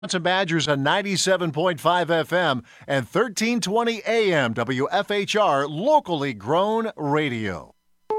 Wisconsin Badgers on 97.5 FM and 1320 AM WFHR, locally grown radio.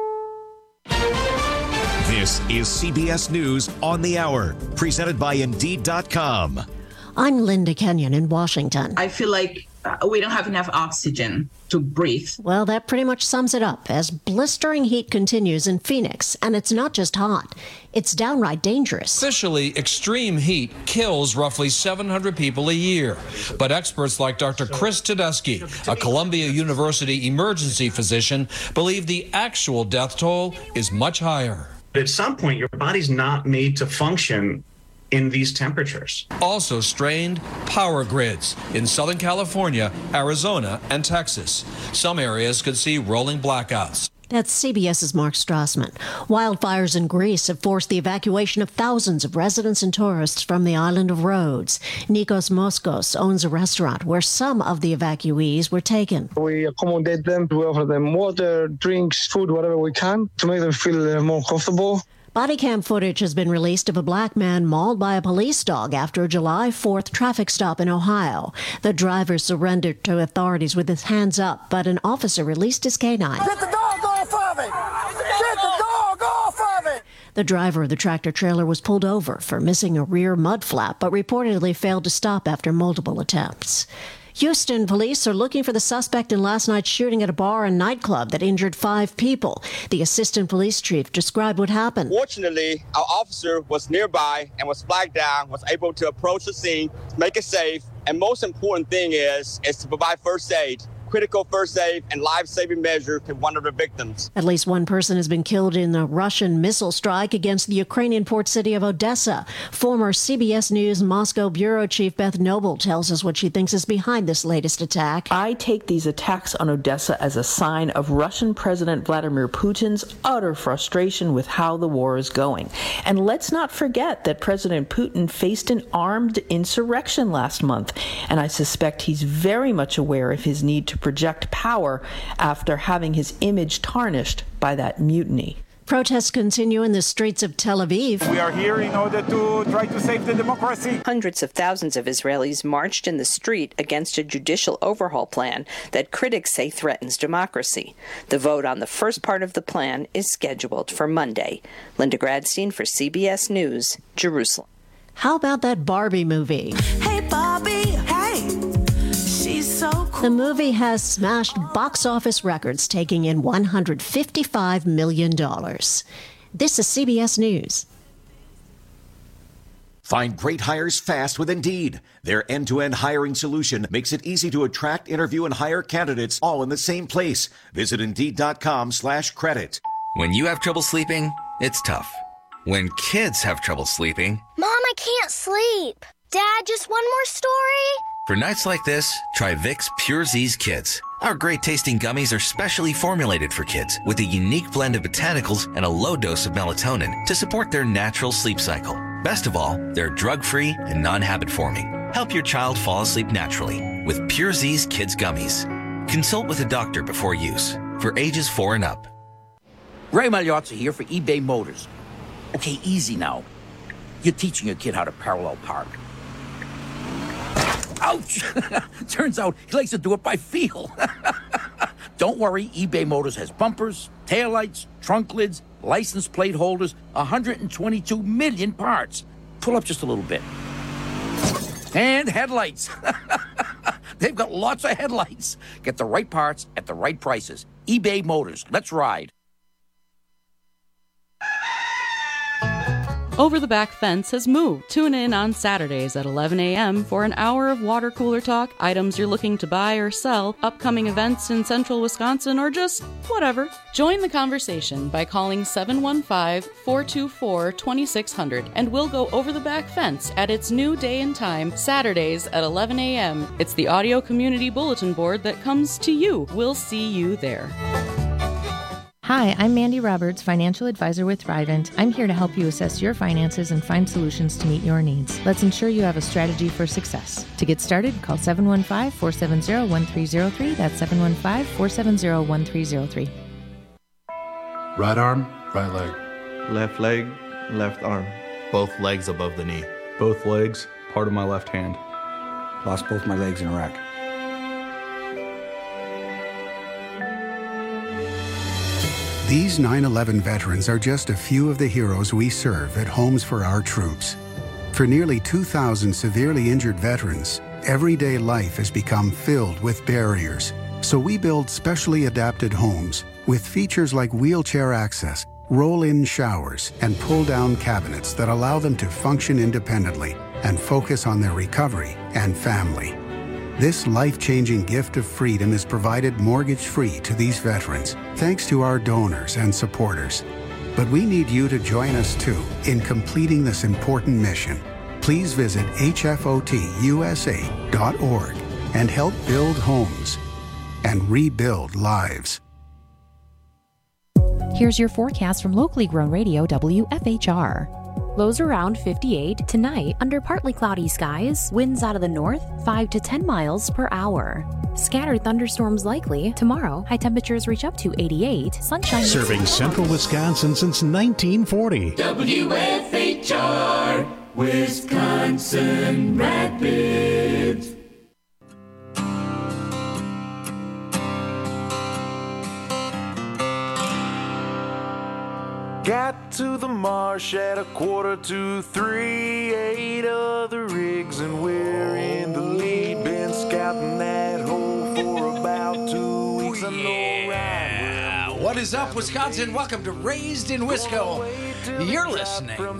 This is CBS News on the Hour, presented by Indeed.com. I'm Linda Kenyon in Washington. I feel like we don't have enough oxygen to breathe. Well, that pretty much sums it up as blistering heat continues in Phoenix. And it's not just hot, it's downright dangerous. Officially, extreme heat kills roughly 700 people a year. But experts like Dr. Chris Tedeschi, a Columbia University emergency physician, believe the actual death toll is much higher. At some point, your body's not made to function in these temperatures. Also strained power grids in Southern California, Arizona, and Texas. Some areas could see rolling blackouts. That's CBS's Mark Strassman. Wildfires in Greece have forced the evacuation of thousands of residents and tourists from the island of Rhodes. Nikos Moskos owns a restaurant where some of the evacuees were taken. We accommodate them, we offer them water, drinks, food, whatever we can to make them feel more comfortable. Body cam footage has been released of a black man mauled by a police dog after a July 4th traffic stop in Ohio. The driver surrendered to authorities with his hands up, but an officer released his canine. Get the dog off of it! Get the dog off of it! The driver of the tractor trailer was pulled over for missing a rear mud flap, but reportedly failed to stop after multiple attempts. Houston police are looking for the suspect in last night's shooting at a bar and nightclub that injured 5 people. The assistant police chief described what happened. Fortunately, our officer was nearby and was flagged down, was able to approach the scene, make it safe, and most important thing is to provide first aid. Critical first aid and life-saving measure to one of the victims. At least one person has been killed in a Russian missile strike against the Ukrainian port city of Odessa. Former CBS News Moscow bureau chief Beth Noble tells us what she thinks is behind this latest attack. I take these attacks on Odessa as a sign of Russian President Vladimir Putin's utter frustration with how the war is going. And let's not forget that President Putin faced an armed insurrection last month, and I suspect he's very much aware of his need to project power after having his image tarnished by that mutiny. Protests continue in the streets of Tel Aviv. We are here in order to try to save the democracy. Hundreds of thousands of Israelis marched in the street against a judicial overhaul plan that critics say threatens democracy. The vote on the first part of the plan is scheduled for Monday. Linda Gradstein for CBS News, Jerusalem. How about that Barbie movie? Hey, Barbie, hey. She's so cool. The movie has smashed box office records, taking in $155 million. This is CBS News. Find great hires fast with Indeed. Their end-to-end hiring solution makes it easy to attract, interview, and hire candidates all in the same place. Visit Indeed.com/credit. When you have trouble sleeping, it's tough. When kids have trouble sleeping... Mom, I can't sleep. Dad, just one more story? For nights like this, try Vicks Pure Z's Kids. Our great-tasting gummies are specially formulated for kids with a unique blend of botanicals and a low dose of melatonin to support their natural sleep cycle. Best of all, they're drug-free and non-habit-forming. Help your child fall asleep naturally with Pure Z's Kids Gummies. Consult with a doctor before use. For ages 4 and up. Ray Magliozzi here for eBay Motors. Okay, easy now. You're teaching your kid how to parallel park. Ouch! Turns out he likes to do it by feel. Don't worry, eBay Motors has bumpers, taillights, trunk lids, license plate holders, 122 million parts. Pull up just a little bit. And headlights. They've got lots of headlights. Get the right parts at the right prices. eBay Motors. Let's ride. Over the Back Fence has moved. Tune in on Saturdays at 11 a.m. for an hour of water cooler talk, items you're looking to buy or sell, upcoming events in central Wisconsin, or just whatever. Join the conversation by calling 715-424-2600, and we'll go over the back fence at its new day and time, Saturdays at 11 a.m. It's the audio community bulletin board that comes to you. We'll see you there. Hi, I'm Mandy Roberts, financial advisor with Thrivent. I'm here to help you assess your finances and find solutions to meet your needs. Let's ensure you have a strategy for success. To get started, call 715-470-1303. That's 715-470-1303. Right arm, right leg. Left leg, left arm. Both legs above the knee. Both legs part of my left hand. Lost both my legs in Iraq. These 9/11 veterans are just a few of the heroes we serve at Homes for Our Troops. For nearly 2,000 severely injured veterans, everyday life has become filled with barriers. So we build specially adapted homes with features like wheelchair access, roll-in showers, and pull-down cabinets that allow them to function independently and focus on their recovery and family. This life-changing gift of freedom is provided mortgage-free to these veterans, thanks to our donors and supporters. But we need you to join us too in completing this important mission. Please visit hfotusa.org and help build homes and rebuild lives. Here's your forecast from locally grown radio WFHR. Lows around 58 tonight under partly cloudy skies, winds out of the north 5 to 10 miles per hour. Scattered thunderstorms likely tomorrow. High temperatures reach up to 88. Sunshine. Serving central Wisconsin since 1940. WFHR, Wisconsin Rapids. Got to the marsh at 2:45, 8 other rigs, and we're in the lead. Been scouting that hole for about 2 weeks. Yeah. What is up, Wisconsin? Welcome to Raised in Wisco. You're listening to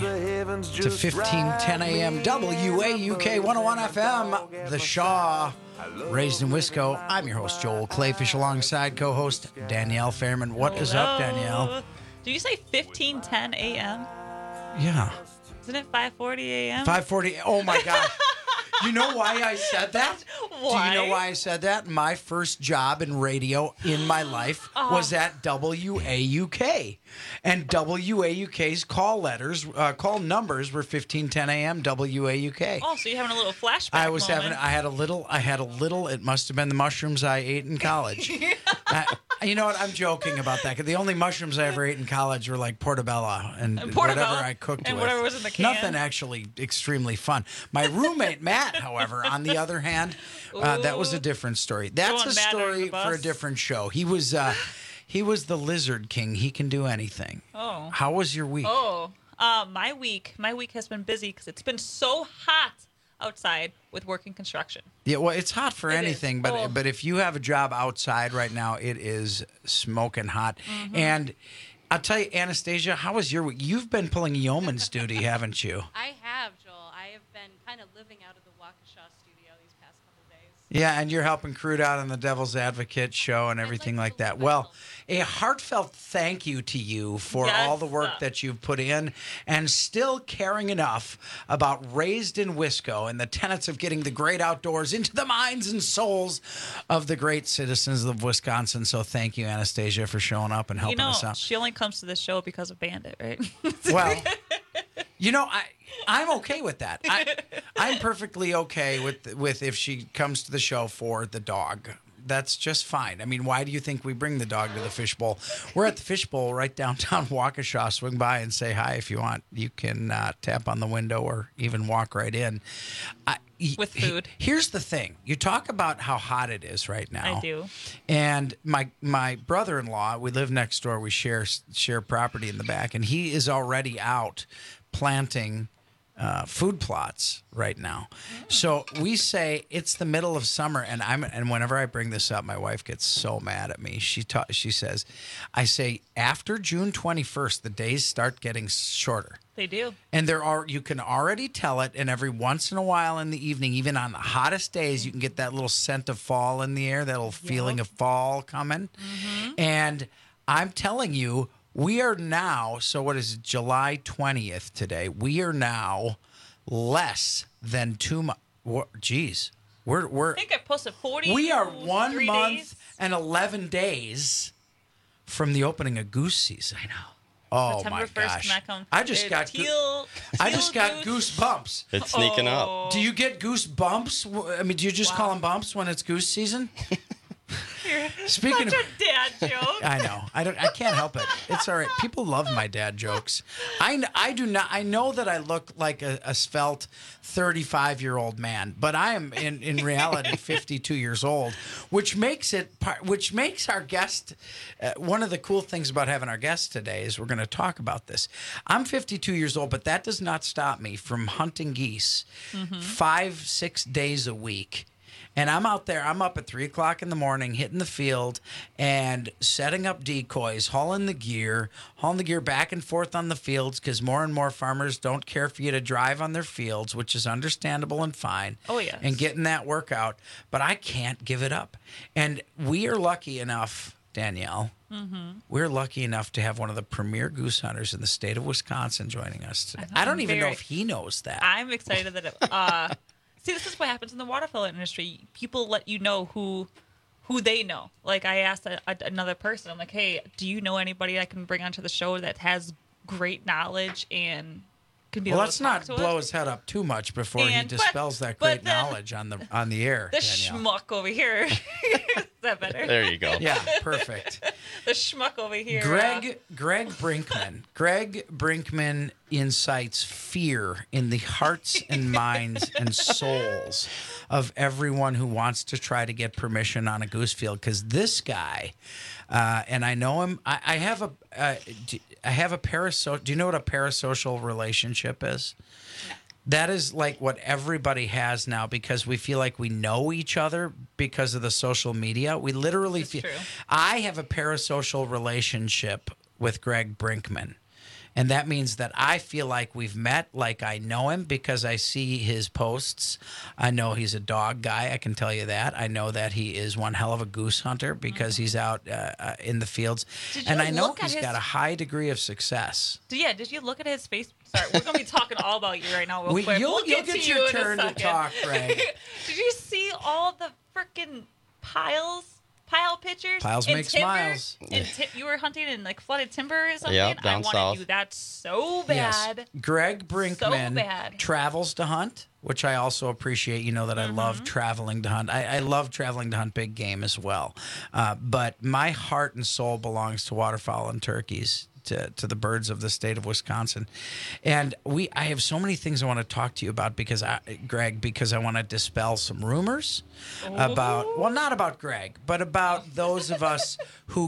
1510 AM WAUK 101 FM, The Shaw. Raised in Wisco. I'm your host, Joel Clayfish, alongside co-host Danielle Fairman. What is up, Danielle? Did you say 15:10 a.m.? Yeah. Isn't it 5:40 a.m.? 5:40. Oh, my God. You know why I said that? Why? Do you know why I said that? My first job in radio in my life was at WAUK. And WAUK's call numbers were 1510 AM WAUK. Oh, so you're having a little flashback I had a little, it must have been the mushrooms I ate in college. You know what? I'm joking about that. 'Cause the only mushrooms I ever ate in college were like portobello and whatever I cooked and with. whatever was in the can. Nothing actually extremely fun. My roommate, Matt, however, on the other hand, that was a different story. That's a story for a different show. He was the Lizard King. He can do anything. Oh. How was your week? My week has been busy because it's been so hot outside with working construction. Yeah, well, it's hot for anything, but if you have a job outside right now, it is smoking hot. Mm-hmm. And I'll tell you, Anastasia, how was your week? You've been pulling yeoman's duty, haven't you? I have, Joel. I have been kind of living out of the Waukesha studio these past couple days. Yeah, and you're helping Crude out on the Devil's Advocate show and everything like that. Well, a heartfelt thank you to you for all the work that you've put in and still caring enough about Raised in Wisco and the tenets of getting the great outdoors into the minds and souls of the great citizens of Wisconsin. So thank you, Anastasia, for showing up and helping us out. She only comes to this show because of Bandit, right? Well, I'm okay with that. I'm perfectly okay with if she comes to the show for the dog. That's just fine. I mean, why do you think we bring the dog to the Fishbowl? We're at the Fishbowl right downtown Waukesha. Swing by and say hi if you want. You can tap on the window or even walk right in. With food. Here's the thing. You talk about how hot it is right now. I do. And my brother-in-law, we live next door. We share property in the back, and he is already out planting food plots right now. So we say it's the middle of summer, and whenever I bring this up, my wife gets so mad at me. She says, I say after June 21st, the days start getting shorter. They do. And you can already tell it, and every once in a while in the evening, even on the hottest days, you can get that little scent of fall in the air, that little feeling of fall coming. Mm-hmm. And I'm telling you, we are now, so what is it, July 20th today? We are now less than 2 months. Geez. I think I posted 40. We are 1 month days. and 11 days from the opening of goose season. I know. Oh, September my 1st, gosh. Can I come? I just got goosebumps. It's sneaking up. Do you get goosebumps? I mean, do you just call them bumps when it's goose season? Speaking Such of a dad joke. I know. I can't help it. It's all right. People love my dad jokes. I do not. I know that I look like a svelte 35-year-old man, but I am in reality 52 years old, which makes our guest. One of the cool things about having our guest today is we're going to talk about this. I'm 52 years old, but that does not stop me from hunting geese 5-6 days a week. And I'm out there, I'm up at 3 o'clock in the morning, hitting the field and setting up decoys, hauling the gear back and forth on the fields because more and more farmers don't care for you to drive on their fields, which is understandable and fine. Oh, yes. And getting that work out. But I can't give it up. And we are lucky enough, Danielle, we're lucky enough to have one of the premier goose hunters in the state of Wisconsin joining us today. I don't even know if he knows that. I'm excited that it... See, this is what happens in the waterfowl industry. People let you know who they know. Like, I asked another person, I'm like, hey, do you know anybody I can bring onto the show that has great knowledge and can be able to let's talk not to blow us? his head up too much before he dispels that great knowledge on the air. The Danielle. schmuck over here. Is that better? There you go. Yeah, perfect. The schmuck over here. Greg Brinkman. Greg Brinkman incites fear in the hearts and minds and souls of everyone who wants to try to get permission on a goose field. Because this guy, and I know him. I have a parasocial. Do you know what a parasocial relationship is? No. That is like what everybody has now because we feel like we know each other because of the social media. We literally feel. True. I have a parasocial relationship with Greg Brinkman. And that means that I feel like we've met, like I know him because I see his posts. I know he's a dog guy. I can tell you that. I know that he is one hell of a goose hunter because he's out in the fields. And I know he's got a high degree of success. Did you look at his face? Sorry, we're going to be talking all about you right now real quick. You'll get your turn to talk, Greg. Did you see all the freaking pile pictures? Piles make smiles. And you were hunting in like flooded timber or something? Yeah, down I want south. to do that so bad. Yes. Greg Brinkman travels to hunt, which I also appreciate. You know that I love traveling to hunt. I love traveling to hunt big game as well. But my heart and soul belongs to waterfowl and turkeys. To the birds of the state of Wisconsin. And I have so many things I want to talk to you about Greg, because I want to dispel some rumors about, well, not about Greg, but about those of us who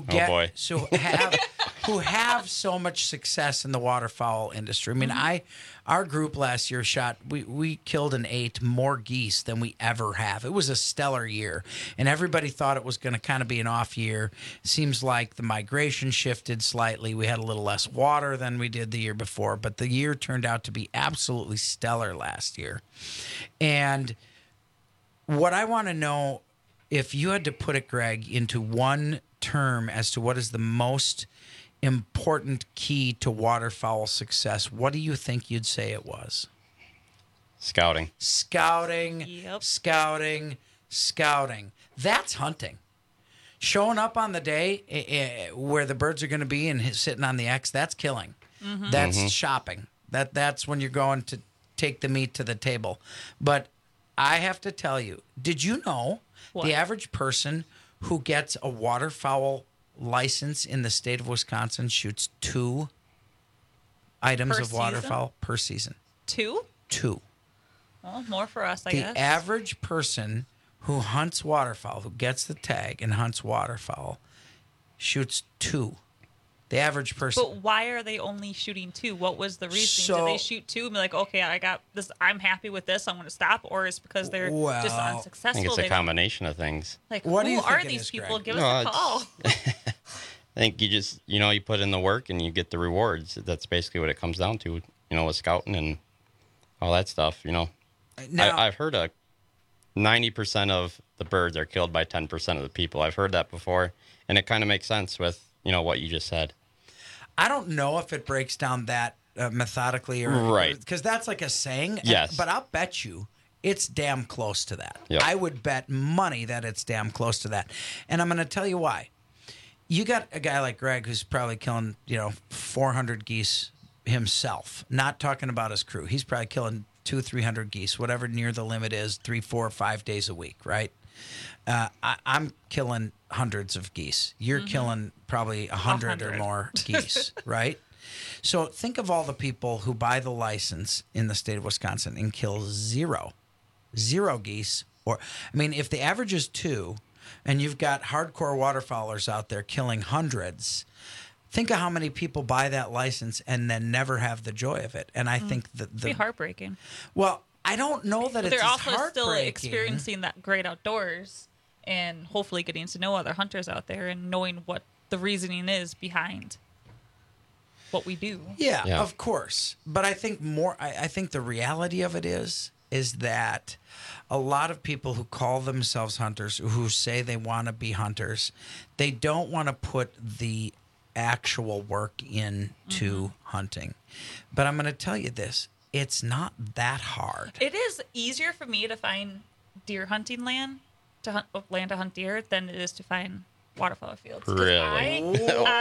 who have so much success in the waterfowl industry. I mean, our group last year we killed and ate more geese than we ever have. It was a stellar year, and everybody thought it was going to kind of be an off year. Seems like the migration shifted slightly. We had a little less water than we did the year before, but the year turned out to be absolutely stellar last year. And what I want to know, if you had to put it, Greg, into one term as to what is the most important key to waterfowl success, what do you think you'd say it was? Scouting. Yep. Scouting. That's hunting. Showing up on the day where the birds are going to be and sitting on the X, that's killing. That's shopping. That's when you're going to take the meat to the table. But I have to tell you, did you know the average person who gets a waterfowl license in the state of Wisconsin shoots 2 items of waterfowl per season? 2? 2. Well, more for us, I guess. The average person who hunts waterfowl, who gets the tag and hunts waterfowl, shoots 2. The average person. But why are they only shooting 2? What was the reason? Did they shoot 2 and be like, okay, I got this, I'm happy with this, I'm going to stop? Or is it because they're just unsuccessful? I think it's a combination of things. Like, who are these people? Give us a call. I think you just, you put in the work and you get the rewards. That's basically what it comes down to, with scouting and all that stuff, Now, I've heard 90% of the birds are killed by 10% of the people. I've heard that before, and it kind of makes sense with, what you just said. I don't know if it breaks down that methodically, right? Because that's like a saying. Yes. But I'll bet you it's damn close to that. Yep. I would bet money that it's damn close to that. And I'm going to tell you why. You got a guy like Greg who's probably killing, 400 geese himself. Not talking about his crew. He's probably killing 200-300 geese, whatever near the limit is, 3, 4, 5 days a week, right? I'm killing hundreds of geese. You're killing probably 100 or more geese, right? So think of all the people who buy the license in the state of Wisconsin and kill zero geese. Or, I mean, if the average is 2 and you've got hardcore waterfowlers out there killing hundreds, think of how many people buy that license and then never have the joy of it. And I think that It'd be heartbreaking. Well, I don't know that it's they're also heartbreaking. still experiencing that great outdoors and hopefully getting to know other hunters out there and knowing what the reasoning is behind what we do. Yeah, of course. But I think I think the reality of it is that a lot of people who call themselves hunters, who say they want to be hunters, they don't want to put the actual work into hunting. But I'm going to tell you this. It's not that hard. It is easier for me to find deer hunting land to hunt deer than it is to find waterfowl fields. Really?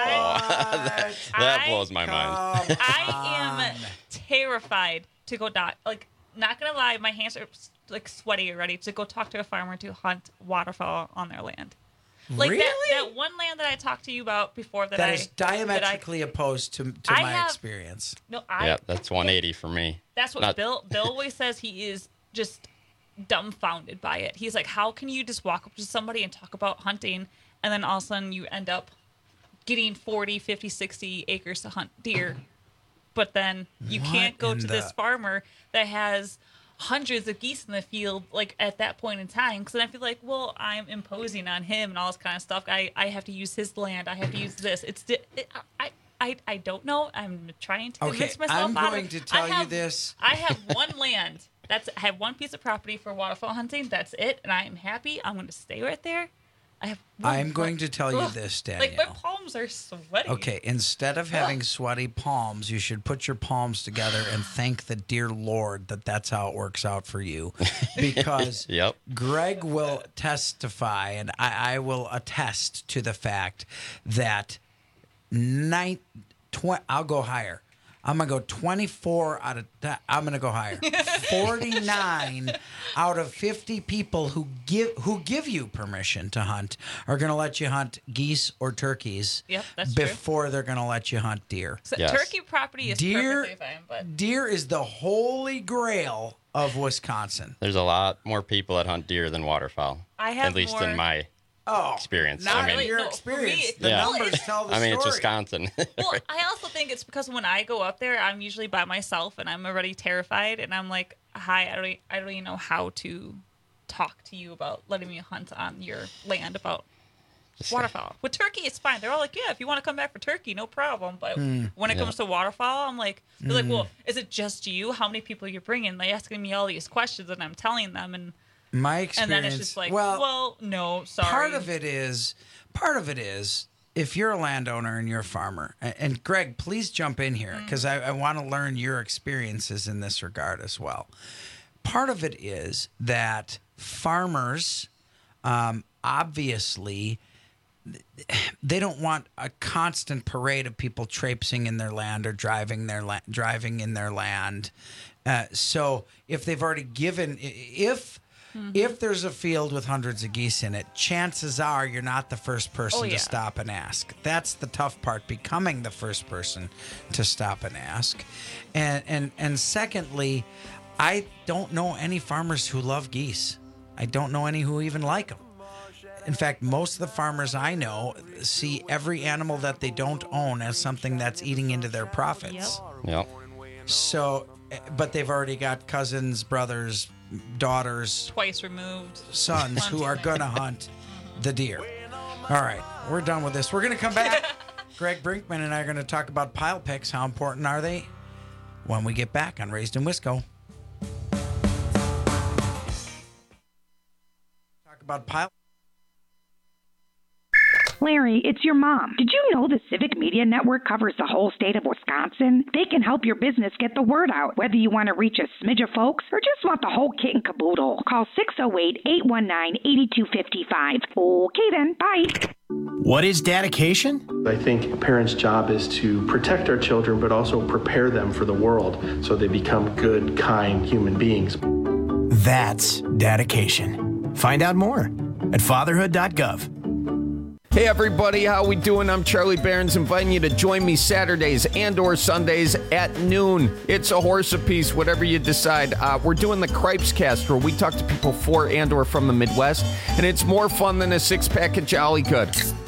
That blows my mind. I am terrified to go not gonna lie, my hands are like sweaty already to go talk to a farmer to hunt waterfowl on their land. Like really? that one land that I talked to you about before that is diametrically opposed to my experience. No, that's 180 for me. That's what Bill always says. He is just dumbfounded by it. He's like, how can you just walk up to somebody and talk about hunting and then all of a sudden you end up getting 40, 50, 60 acres to hunt deer, but then you can't go to this farmer that has hundreds of geese in the field, like at that point in time, because then I feel like, well, I'm imposing on him and all this kind of stuff. I have to use his land. I have to use this. I don't know. I'm trying to convince myself. I'm going to tell you this. I have one land. I have one piece of property for waterfowl hunting. That's it, and I am happy. I'm going to stay right there. I'm going to tell you this, Danielle. Like, my palms are sweaty. Okay, instead of having sweaty palms, you should put your palms together and thank the dear Lord that that's how it works out for you. Because Greg will testify, and I will attest to the fact that I'll go higher. I'm going to go 24 out of I'm going to go higher. 49 out of 50 people who give you permission to hunt are going to let you hunt geese or turkeys before they're going to let you hunt deer. So turkey property is perfectly fine, but deer is the holy grail of Wisconsin. There's a lot more people that hunt deer than waterfowl. At least in my experience. Not in your experience. The numbers tell the story. It's Wisconsin. Well, I also think it's because when I go up there, I'm usually by myself and I'm already terrified. And I'm like, hi, I don't even know how to talk to you about letting me hunt on your land about waterfowl. With turkey, it's fine. They're all like, yeah, if you want to come back for turkey, no problem. But when it comes to waterfowl, I'm like, they're like, well, is it just you? How many people are you bringing? They're asking me all these questions and I'm telling them. And my experience, and then it's just like, well, no, sorry. Part of it is, if you're a landowner and you're a farmer, and Greg, please jump in here because I want to learn your experiences in this regard as well. Part of it is that farmers, obviously, they don't want a constant parade of people traipsing in their land or driving in their land. So if they've already given, if there's a field with hundreds of geese in it, chances are you're not the first person to stop and ask. That's the tough part, becoming the first person to stop and ask. And secondly, I don't know any farmers who love geese. I don't know any who even like them. In fact, most of the farmers I know see every animal that they don't own as something that's eating into their profits. Yep. So, but they've already got cousins, brothers, daughters, twice removed sons who are going to hunt the deer. All right, we're done with this. We're going to come back. Greg Brinkman and I are going to talk about pile picks. How important are they? When we get back on Raised in Wisco. Talk about pile. Larry, it's your mom. Did you know the Civic Media Network covers the whole state of Wisconsin? They can help your business get the word out, whether you want to reach a smidge of folks or just want the whole kit and caboodle. Call 608-819-8255. Okay then, bye. What is dedication? I think a parent's job is to protect our children, but also prepare them for the world so they become good, kind human beings. That's dedication. Find out more at fatherhood.gov. Hey everybody, how we doing? I'm Charlie Barons, inviting you to join me Saturdays and or Sundays at noon. It's a horse apiece, whatever you decide. We're doing the Cripes Cast, where we talk to people for and or from the Midwest, and it's more fun than a six-pack of Jolly Good.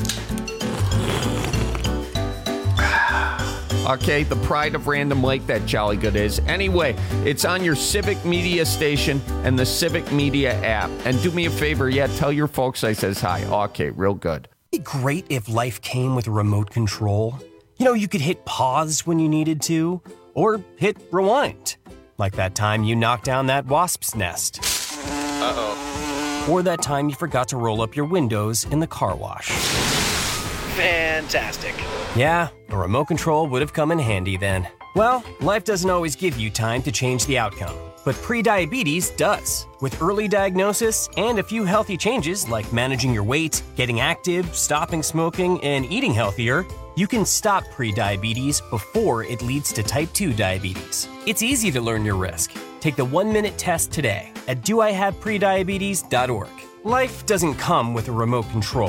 Okay, the pride of Random Lake, that Jolly Good is. Anyway, it's on your Civic Media station and the Civic Media app. And do me a favor, tell your folks I says hi. Okay, real good. It'd be great if life came with a remote control. You know, you could hit pause when you needed to, or hit rewind. Like that time you knocked down that wasp's nest. Uh-oh. Or that time you forgot to roll up your windows in the car wash. Fantastic. Yeah, a remote control would have come in handy then. Well, life doesn't always give you time to change the outcome, but prediabetes does. With early diagnosis and a few healthy changes like managing your weight, getting active, stopping smoking, and eating healthier, you can stop prediabetes before it leads to type 2 diabetes. It's easy to learn your risk. Take the 1-minute test today at doihaveprediabetes.org. Life doesn't come with a remote control.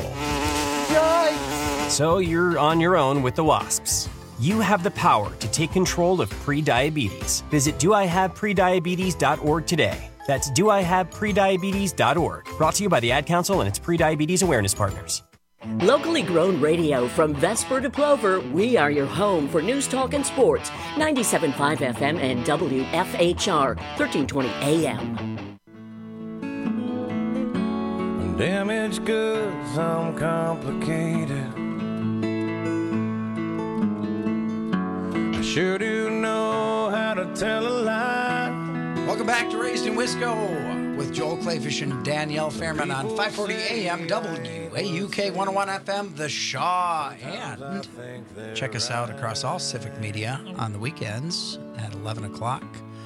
So you're on your own with the wasps. You have the power to take control of prediabetes. Visit doihaveprediabetes.org today. That's doihaveprediabetes.org. Brought to you by the Ad Council and its prediabetes awareness partners. Locally grown radio from Vesper to Plover, we are your home for news, talk, and sports. 97.5 FM and WFHR, 1320 AM. Damaged goods, I'm complicated. I sure do know how to tell a lie. Welcome back to Raised in Wisco with Joel Clayfish and Danielle Fairman on 540 AM WAUK 101 FM, The Shaw. And check us out across all Civic Media on the weekends at 11 o'clock.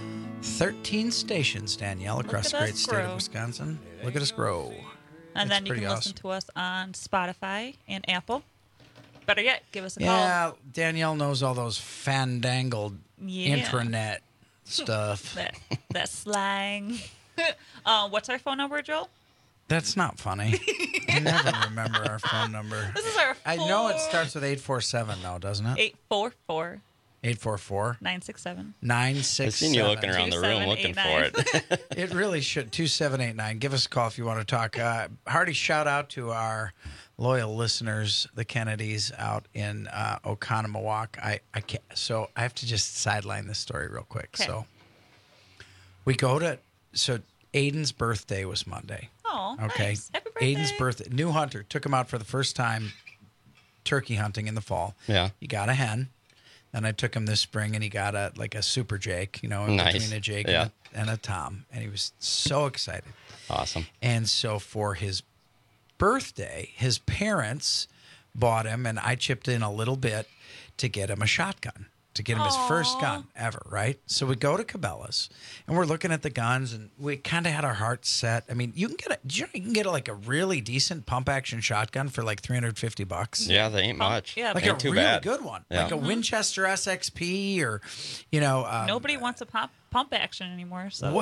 13 stations, Danielle, across the great state of Wisconsin. Look at us grow. And then you can listen to us on Spotify and Apple. Better yet, give us a call. Yeah, Danielle knows all those fandangled intranet stuff. that slang. What's our phone number, Joel? That's not funny. I never remember our phone number. This is our I know it starts with 847, though, doesn't it? 844. 844 967 967. I've seen you looking around the room looking for it. It really should. 2789. Give us a call if you want to talk. Hearty shout out to our loyal listeners, the Kennedys out in Oconomowoc. I can't, so I have to just sideline this story real quick. Okay. So we go to Aiden's birthday was Monday. Oh, okay. Nice. Happy birthday. Aiden's birthday. New hunter took him out for the first time turkey hunting in the fall. Yeah. He got a hen. Then I took him this spring, and he got a super Jake, between a Jake and a Tom, and he was so excited. Awesome. And so for his birthday, his parents bought him, and I chipped in a little bit to get him a shotgun, to get him his first gun ever, right? So we go to Cabela's, and we're looking at the guns, and we kind of had our hearts set. I mean, you can get like a really decent pump action shotgun for like $350. Yeah, they ain't much. Yeah, like ain't a too really bad. good one, yeah. like a Winchester SXP, or nobody wants a pump action anymore. So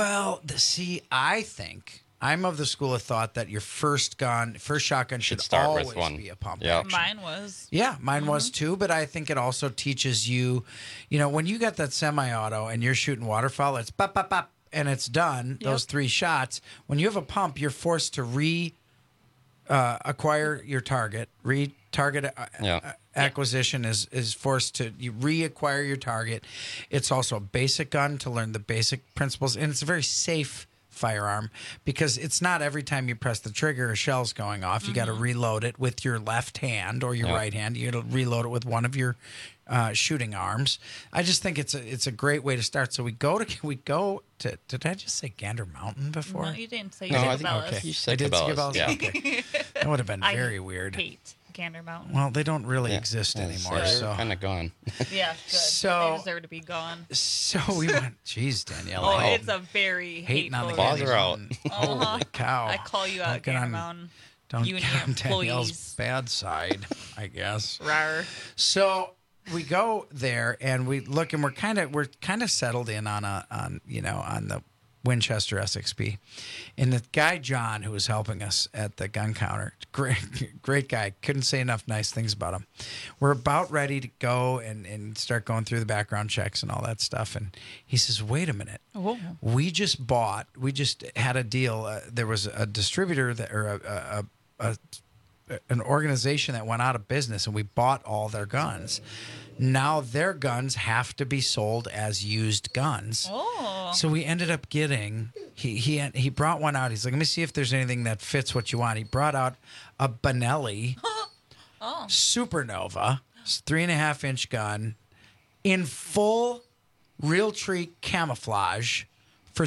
I think I'm of the school of thought that your first shotgun should always be a pump action. Mine was. Yeah, mine was too, but I think it also teaches you, when you got that semi-auto and you're shooting waterfowl, it's pop, pop, pop, and it's done, those 3 shots. When you have a pump, you're forced to acquire your target. Target acquisition is forced to you reacquire your target. It's also a basic gun to learn the basic principles, and it's a very safe firearm because it's not every time you press the trigger a shell's going off. You got to reload it with your left hand or your right hand. You got to reload it with one of your shooting arms. I just think it's a great way to start. So we go to did I just say Gander Mountain before? No, you didn't say Cabela's. Okay. You said Cabela's. Yeah. Okay. That would have been very weird. I hate Gander Mountain. Well, they don't really exist anymore. So kind of gone. Yeah, good. So they deserve to be gone. So we went. Jeez, Danielle. Oh, it's a very hating hateful. on the Claws are out. Holy cow! I call you out, Gander Mountain. Don't you get on and your Danielle's employees. bad side, I guess. Rawr. So we go there and we look, and we're kind of settled in on the Winchester SXP. And the guy, John, who was helping us at the gun counter, great guy. Couldn't say enough nice things about him. We're about ready to go and start going through the background checks and all that stuff. And he says, wait a minute. Oh. We just had a deal. There was a distributor or an organization that went out of business, and we bought all their guns. Now their guns have to be sold as used guns. Oh. So we ended up getting, he brought one out. He's like, let me see if there's anything that fits what you want. He brought out a Benelli Supernova, 3.5-inch gun in full Realtree camouflage for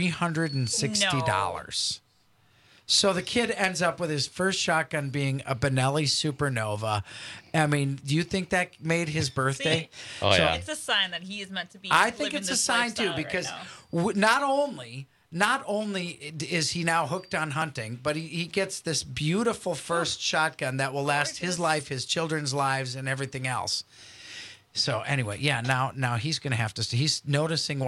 $360. So the kid ends up with his first shotgun being a Benelli Supernova. I mean, do you think that made his birthday? It's a sign that he is meant to be. I think it's a sign too, because not only is he now hooked on hunting, but he gets this beautiful first shotgun that will last his life, his children's lives, and everything else. So anyway, yeah. Now he's going to have to. He's noticing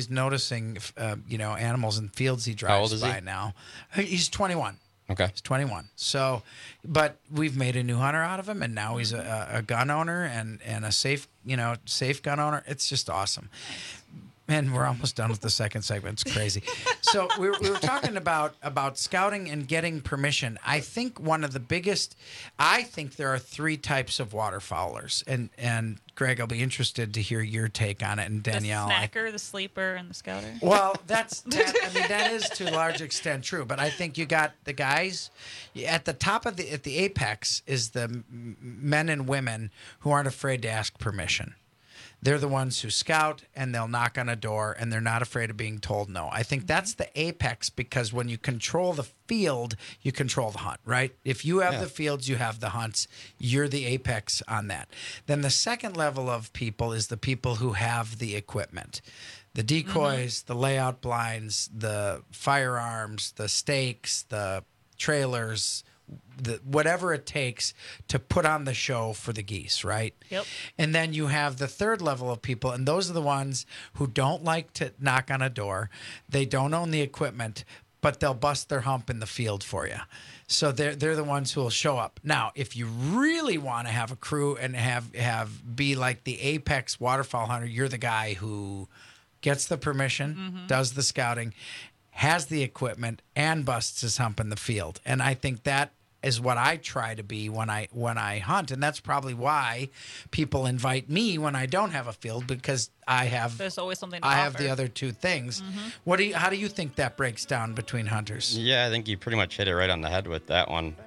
animals in fields he drives How old is by he? now. He's 21. Okay. He's 21. So, but we've made a new hunter out of him, and now he's a gun owner and a safe gun owner. It's just awesome. And we're almost done with the second segment. It's crazy. So we were talking about scouting and getting permission. I think there are 3 types of waterfowlers. And Greg, I'll be interested to hear your take on it. And Danielle. The snacker, the sleeper, and the scouter. Well, that is to a large extent true. But I think you got the guys at the top of at the apex is the men and women who aren't afraid to ask permission. They're the ones who scout, and they'll knock on a door, and they're not afraid of being told no. I think that's the apex, because when you control the field, you control the hunt, right? If you have the fields, you have the hunts. You're the apex on that. Then the second level of people is the people who have the equipment. The decoys, the layout blinds, the firearms, the stakes, the trailers, whatever it takes to put on the show for the geese, right? Yep. And then you have the third level of people, and those are the ones who don't like to knock on a door. They don't own the equipment, but they'll bust their hump in the field for you. So they're the ones who will show up. Now, if you really want to have a crew and be like the apex waterfowl hunter, you're the guy who gets the permission, does the scouting, has the equipment, and busts his hump in the field. And I think that is what I try to be when I hunt, and that's probably why people invite me when I don't have a field, because there's always something to offer. Have the other 2 things. How do you think that breaks down between hunters? Yeah, I think you pretty much hit it right on the head with that one.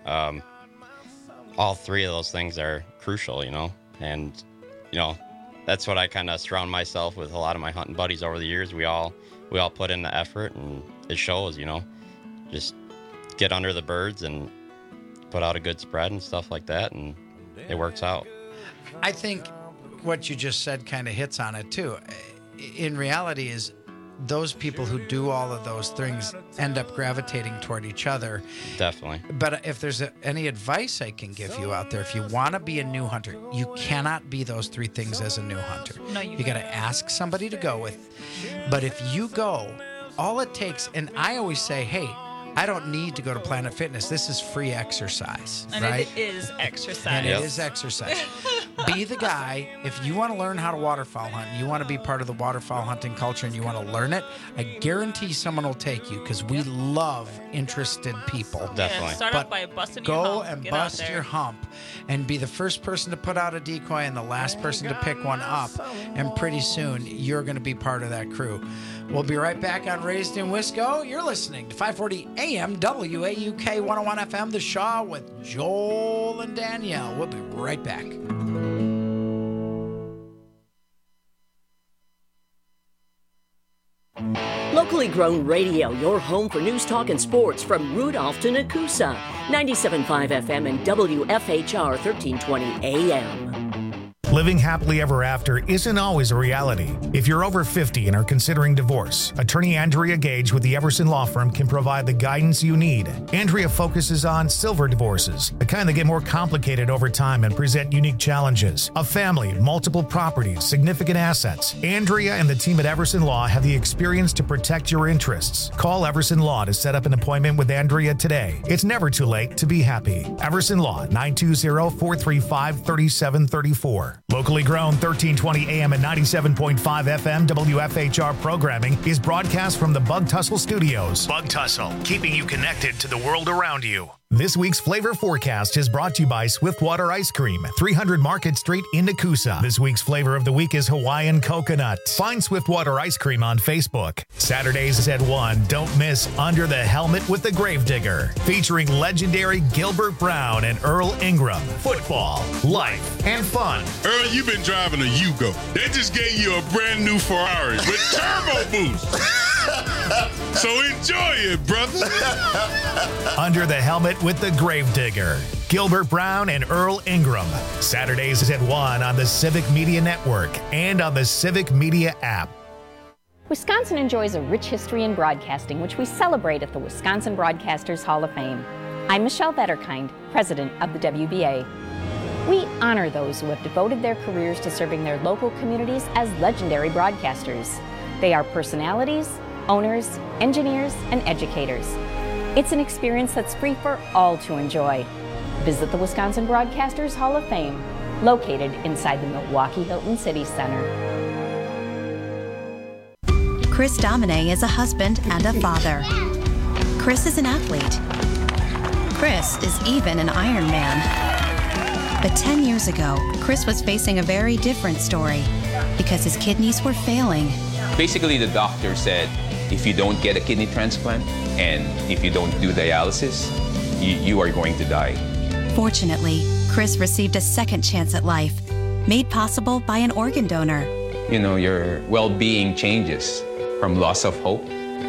All 3 of those things are crucial, and that's what I kind of surround myself with. A lot of my hunting buddies over the years, we all put in the effort, and it shows. Just get under the birds and put out a good spread and stuff like that, and it works out. I think what you just said kind of hits on it too. In reality, is those people who do all of those things end up gravitating toward each other. Definitely. But if there's any advice I can give you out there, if you want to be a new hunter, you cannot be those 3 things as a new hunter. No, you got to ask somebody to go with. But if you go, all it takes, and I always say, hey, I don't need to go to Planet Fitness. This is free exercise, and right? it is exercise. And it is exercise. Be the guy. If you want to learn how to waterfowl hunt, you want to be part of the waterfowl hunting culture, and you want to learn it, I guarantee someone will take you, because we love interested people. Definitely. Yeah, start out by busting your hump. Go and bust your hump, and be the first person to put out a decoy and the last person to pick one up, and pretty soon you're going to be part of that crew. We'll be right back on Raised in Wisco. You're listening to 540 AM WAUK 101 FM, The Shaw, with Joel and Danielle. We'll be right back. Locally grown radio, your home for news, talk, and sports, from Rudolph to Nakusa. 97.5 FM and WFHR 1320 AM. Living happily ever after isn't always a reality. If you're over 50 and are considering divorce, attorney Andrea Gage with the Everson Law Firm can provide the guidance you need. Andrea focuses on silver divorces, the kind that get more complicated over time and present unique challenges. A family, multiple properties, significant assets. Andrea and the team at Everson Law have the experience to protect your interests. Call Everson Law to set up an appointment with Andrea today. It's never too late to be happy. Everson Law, 920-435-3734. Locally grown 1320 AM and 97.5 FM WFHR programming is broadcast from the Bug Tussle Studios. Bug Tussle, keeping you connected to the world around you. This week's Flavor Forecast is brought to you by Swiftwater Ice Cream, 300 Market Street in Nakusa. This week's flavor of the week is Hawaiian Coconut. Find Swiftwater Ice Cream on Facebook. Saturdays at 1, don't miss Under the Helmet with the Gravedigger, featuring legendary Gilbert Brown and Earl Ingram. Football, life, and fun. Earl, you've been driving a Yugo. They just gave you a brand new Ferrari with turbo boost. So enjoy it, brother. Under the Helmet with the Gravedigger, Gilbert Brown and Earl Ingram. Saturdays at 1 on the Civic Media Network and on the Civic Media app. Wisconsin enjoys a rich history in broadcasting, which we celebrate at the Wisconsin Broadcasters Hall of Fame. I'm Michelle Vetterkind, president of the WBA. We honor those who have devoted their careers to serving their local communities as legendary broadcasters. They are personalities, owners, engineers, and educators. It's an experience that's free for all to enjoy. Visit the Wisconsin Broadcasters Hall of Fame, located inside the Milwaukee Hilton City Center. Chris Domine is a husband and a father. Chris is an athlete. Chris is even an Ironman. But 10 years ago, Chris was facing a very different story because his kidneys were failing. Basically, the doctor said, if you don't get a kidney transplant and if you don't do dialysis, you are going to die. Fortunately, Chris received a second chance at life, made possible by an organ donor. You know, your well-being changes from loss of hope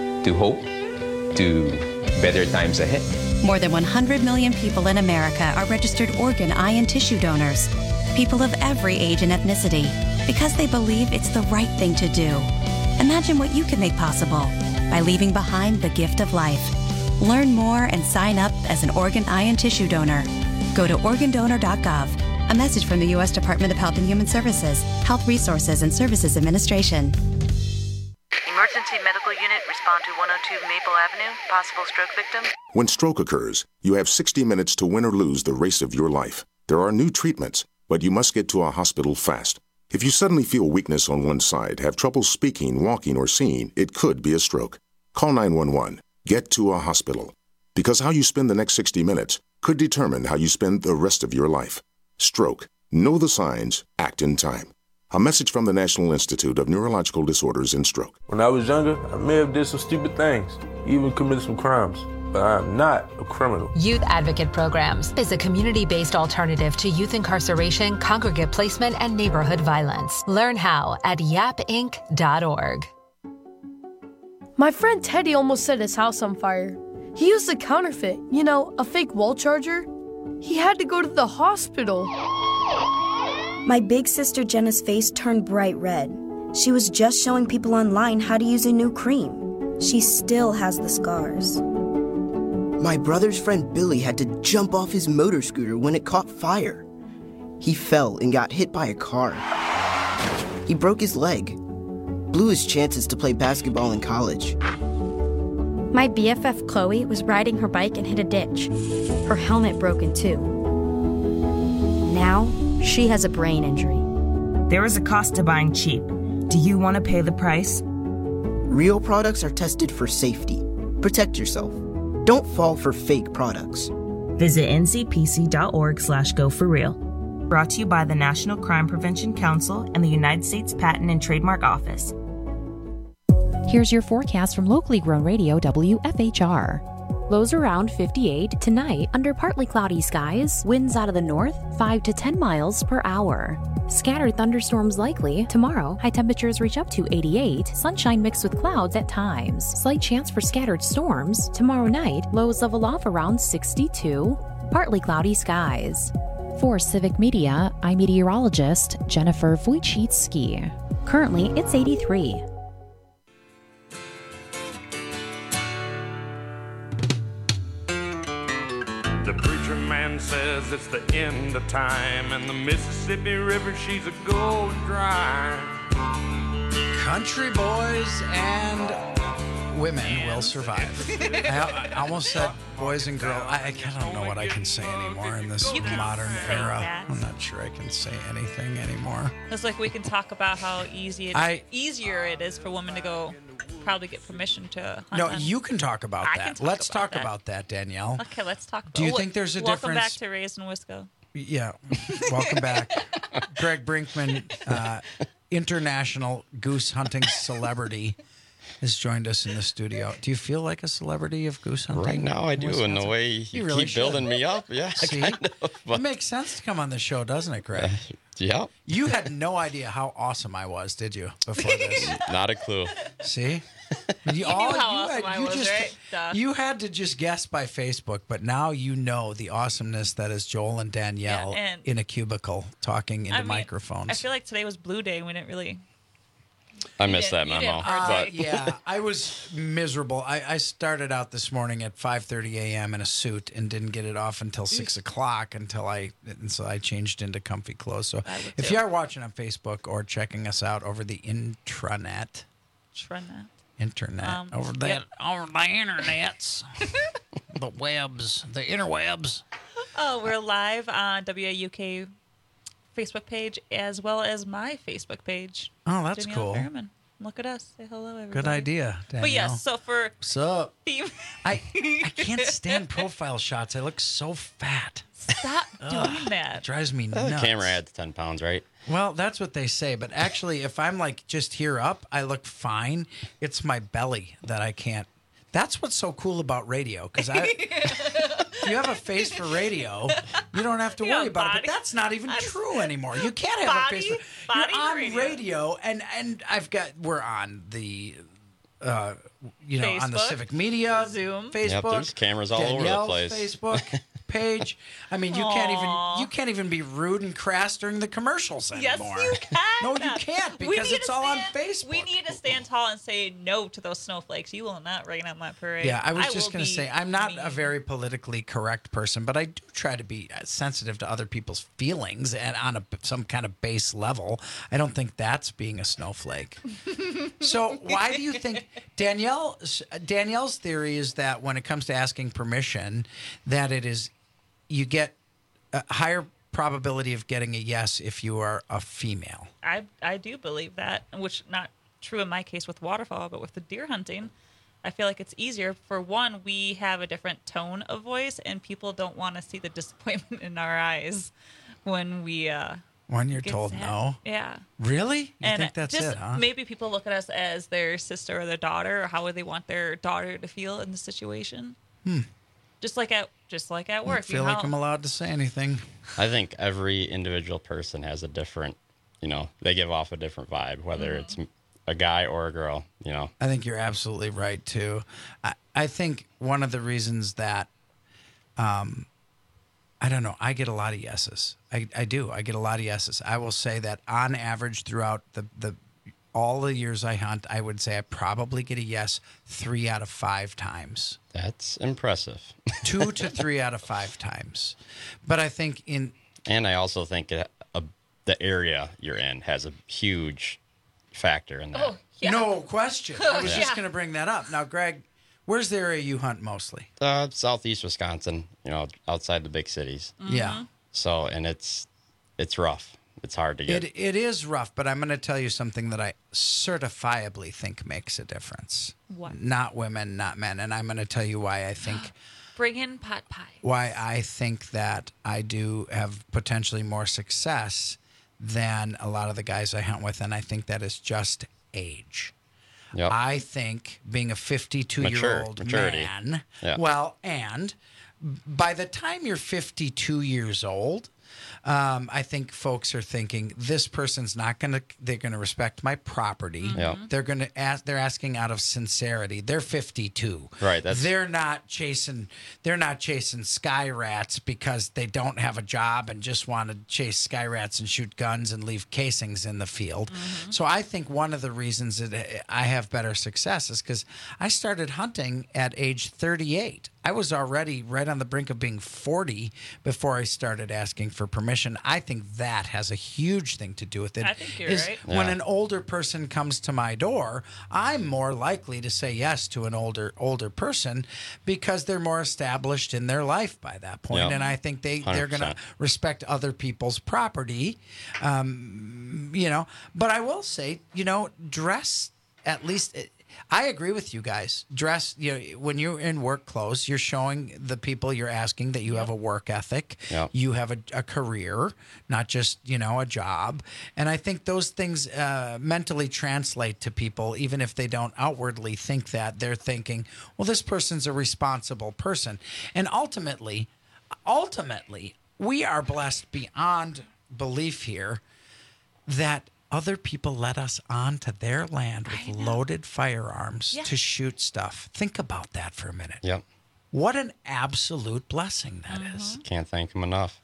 to better times ahead. More than 100 million people in America are registered organ, eye, and tissue donors. People of every age and ethnicity, because they believe it's the right thing to do. Imagine what you can make possible by leaving behind the gift of life. Learn more and sign up as an organ, eye, and tissue donor. Go to organdonor.gov. A message from the U.S. Department of Health and Human Services, Health Resources and Services Administration. Emergency medical unit, respond to 102 Maple Avenue, possible stroke victim. When stroke occurs, you have 60 minutes to win or lose the race of your life. There are new treatments, but you must get to a hospital fast. If you suddenly feel weakness on one side, have trouble speaking, walking, or seeing, it could be a stroke. Call 911. Get to a hospital. Because how you spend the next 60 minutes could determine how you spend the rest of your life. Stroke. Know the signs. Act in time. A message from the National Institute of Neurological Disorders and Stroke. When I was younger, I may have did some stupid things, even committed some crimes. But I am not a criminal. Youth Advocate Programs is a community-based alternative to youth incarceration, congregate placement, and neighborhood violence. Learn how at yapinc.org. My friend Teddy almost set his house on fire. He used a counterfeit, a fake wall charger. He had to go to the hospital. My big sister Jenna's face turned bright red. She was just showing people online how to use a new cream. She still has the scars. My brother's friend Billy had to jump off his motor scooter when it caught fire. He fell and got hit by a car. He broke his leg, blew his chances to play basketball in college. My BFF Chloe was riding her bike and hit a ditch. Her helmet broke in two. Now, she has a brain injury. There is a cost to buying cheap. Do you want to pay the price? Real products are tested for safety. Protect yourself. Don't fall for fake products. Visit ncpc.org/go4real. Brought to you by the National Crime Prevention Council and the United States Patent and Trademark Office. Here's your forecast from locally grown radio WFHR. Lows around 58 tonight under partly cloudy skies. Winds out of the north 5 to 10 miles per hour. Scattered thunderstorms likely. Tomorrow, high temperatures reach up to 88. Sunshine mixed with clouds at times. Slight chance for scattered storms. Tomorrow night, lows level off around 62. Partly cloudy skies. For Civic Media, I'm meteorologist Jennifer Wojcicki. Currently, it's 83. The preacher man says it's the end of time, and the Mississippi River, she's a going dry. Country boys and women will survive. I almost said boys and girls. I don't know what I can say anymore in this modern era. That. I'm not sure I can say anything anymore. It's like we can talk about how easier it is for women to go probably get permission to hunt. No, them. you can talk about that. Let's talk about that, Danielle. Okay, let's talk about Do you think there's a difference? Welcome back to Raised in Wisco. Yeah, welcome back. Greg Brinkman, international goose hunting celebrity, has joined us in the studio. Do you feel like a celebrity of goose hunting? Right now I do, and the way you really keep building me up, yeah. See? Kind of, it makes sense to come on the show, doesn't it, Greg? Yeah. You had no idea how awesome I was, did you, before this? Not a clue. See? You knew how awesome I was, right? Duh. You had to just guess by Facebook, but now you know the awesomeness that is Joel and Danielle in a cubicle talking into microphones. I feel like today was Blue Day. We didn't really... I missed that memo. Yeah, I was miserable. I started out this morning at 5:30 a.m. in a suit and didn't get it off until 6 o'clock so I changed into comfy clothes. So if you are watching on Facebook or checking us out over the internet, over the internets, the webs, the interwebs. Oh, we're live on WAUK Facebook page as well as my Facebook page. Oh, that's Danielle cool. Fairman. Look at us. Say hello, everybody. Good idea, Danielle. But yes, so for... What's up? I can't stand profile shots. I look so fat. Stop doing that. It drives me nuts. The camera adds 10 pounds, right? Well, that's what they say. But actually, if I'm like just here up, I look fine. It's my belly that I can't. That's what's so cool about radio. Because if you have a face for radio, you don't have to worry about it. But that's not even true anymore. You can't have a face for you're on radio, and we're on the on the Civic Media, Zoom, Facebook. Yep, there's cameras all over the place. Facebook page. I mean, you can't even be rude and crass during the commercials anymore. Yes, you can. No, you can't because it's all on Facebook. We need to stand tall and say no to those snowflakes. You will not rain on my parade. Yeah, I was just going to say, I'm not a very politically correct person, but I do try to be sensitive to other people's feelings and on some kind of base level. I don't think that's being a snowflake. So why do you think Danielle's theory is that when it comes to asking permission, that it is you get a higher probability of getting a yes if you are a female. I do believe that, which not true in my case with waterfowl, but with the deer hunting, I feel like it's easier. For one, we have a different tone of voice, and people don't want to see the disappointment in our eyes when we when you're told sad. No. Yeah. Really? You think that's just it, huh? Maybe people look at us as their sister or their daughter, or how would they want their daughter to feel in the situation. Just like at work. I feel like I'm allowed to say anything. I think every individual person has a different, they give off a different vibe, whether it's a guy or a girl, I think you're absolutely right, too. I think one of the reasons that, I don't know, I get a lot of yeses. I do. I get a lot of yeses. I will say that on average throughout all the years I hunt, I would say I probably get a yes 3 out of 5 times. That's impressive. 2 to 3 out of 5 times. But I think And I also think the area you're in has a huge factor in that. Oh, yeah. No question. I was just going to bring that up. Now, Greg, where's the area you hunt mostly? Southeast Wisconsin, outside the big cities. Mm-hmm. Yeah. So, and it's rough. It's hard to get. It is rough, but I'm going to tell you something that I certifiably think makes a difference. What? Not women, not men. And I'm going to tell you why I think... Bring in pot pie. Why I think that I do have potentially more success than a lot of the guys I hunt with, and I think that is just age. Yep. I think being a 52-year-old man... Yeah. Well, and by the time you're 52 years old... I think folks are thinking this person's not going to. They're going to respect my property. Yeah. They're going to ask. They're asking out of sincerity. They're 52. Right. They're not chasing sky rats because they don't have a job and just want to chase sky rats and shoot guns and leave casings in the field. So I think one of the reasons that I have better success is because I started hunting at age 38. I was already right on the brink of being 40 before I started asking for permission. I think that has a huge thing to do with it. I think you're right. When Yeah. an older person comes to my door, I'm more likely to say yes to an older person because they're more established in their life by that point. Yep. And I think they're going to 100%. respect other people's property. But I will say, dress at least. I agree with you guys. Dress, when you're in work clothes, you're showing the people you're asking that you have a work ethic. Yep. You have a career, not just, a job. And I think those things mentally translate to people, even if they don't outwardly think that. They're thinking, well, this person's a responsible person. And ultimately, we are blessed beyond belief here that other people let us onto their land with loaded firearms to shoot stuff. Think about that for a minute. Yep. What an absolute blessing that is. Can't thank them enough.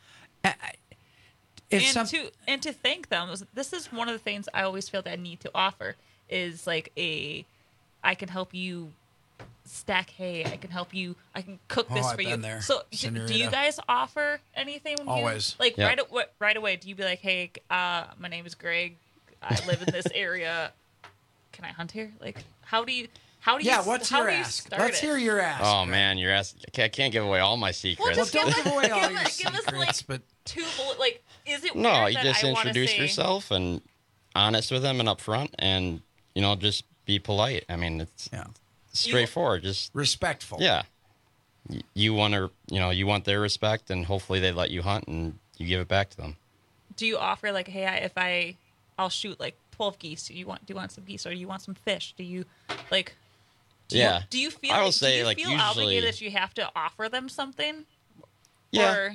And to thank them, this is one of the things I always feel that I need to offer is like I can help you stack hay. I can help you. I can cook this I've for you. been there, So do you guys offer anything? When Always. right away. Do you be like, hey, my name is Greg. I live in this area. Can I hunt here? Like, how do you? What's your ask? Let's hear your ask. Oh man, you're asking. I can't give away all my secrets. Well, don't give away all your give us secrets, but is it no, weird you that just I wanna introduce say, yourself and honest with them and upfront, and just be polite. I mean, it's straightforward. Just respectful. Yeah. You want to, you want their respect, and hopefully they let you hunt and you give it back to them. Do you offer like, hey, I'll shoot like 12 geese. Do you want some geese, or do you want some fish? Do you like? Do you feel? I will do say, you like, feel usually, obligated that you have to offer them something? Yeah.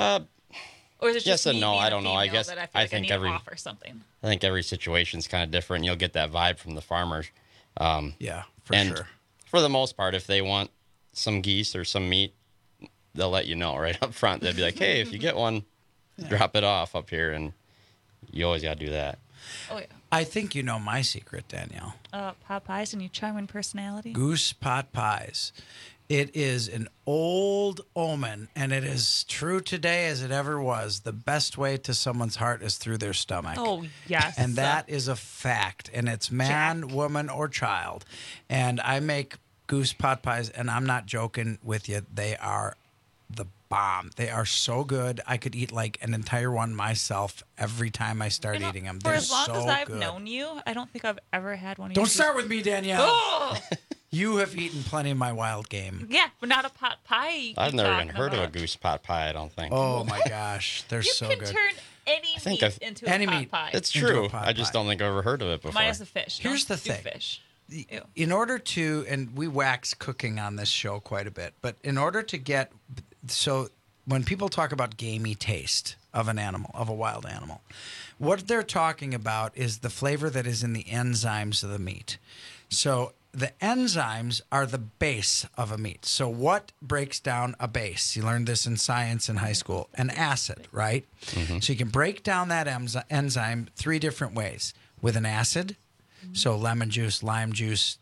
Or is it just yes and me no? being I a don't know. I female guess that I I think need every to offer something. I think every situation's kind of different. You'll get that vibe from the farmers. Yeah, for sure. For the most part, if they want some geese or some meat, they'll let you know right up front. They'll be like, "Hey, if you get one, drop it off up here," and you always got to do that. Oh yeah. I think you know my secret, Danielle. Pot pies and your charming personality. Goose pot pies. It is an old omen, and it is true today as it ever was. The best way to someone's heart is through their stomach. Oh, yes. And that is a fact, and it's man, woman, or child. And I make goose pot pies, and I'm not joking with you. They are the bomb. They are so good. I could eat like an entire one myself every time I start eating them. For They're as long so as I've good. known you, I don't think I've ever had one of Don't your start goose- with me, Danielle. Oh! You have eaten plenty of my wild game. Yeah, but not a pot pie. you I've keep never even talking heard of a about. goose pot pie. I don't think. Oh my gosh, they're so You good. can turn any think meat I've- into any a pot meat. pie. It's into true. a pot I just pie. don't think I've ever heard of it before. Minus the fish. Here's Don't the do thing. Fish. Ew. In order to, and we wax cooking on this show quite a bit, but in order to get, so when people talk about gamey taste of an animal, of a wild animal, what they're talking about is the flavor that is in the enzymes of the meat. So the enzymes are the base of a meat. So what breaks down a base? You learned this in science in high school. An acid, right? So you can break down that enzyme three different ways. With an acid, so lemon juice, lime juice,